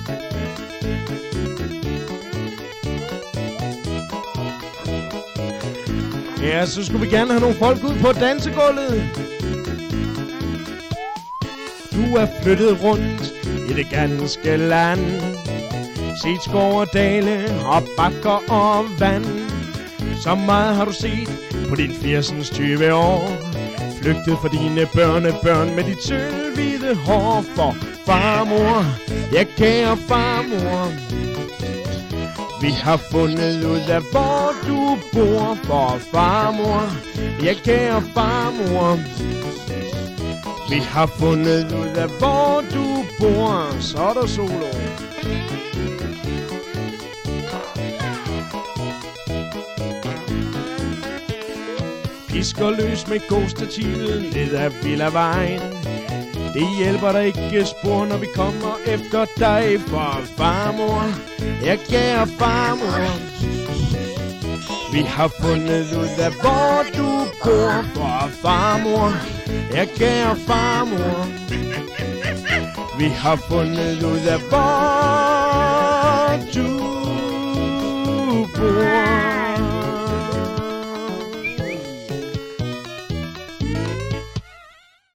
Ja, så skulle vi gerne have nogle folk ud på dansegulvet. Du er flyttet rundt i det ganske land, set skov og dale og bakker og vand. Så meget har du set på din 80-20 år. Flygtet for dine børnebørn med dit sølvhvide hår. For farmor, ja kære farmor, vi har fundet ud af hvor du bor. For farmor, ja kære farmor, vi har fundet ud af hvor du bor. Så er der solo. Pisker løs med gåstativet ned ad Villavejen. Det hjælper dig ikke spor, når vi kommer efter dig. For farmor, ja kære farmor, vi har fundet ud af hvor du bor. For farmor, ja kære farmor, vi har fundet ud af hvor du bor.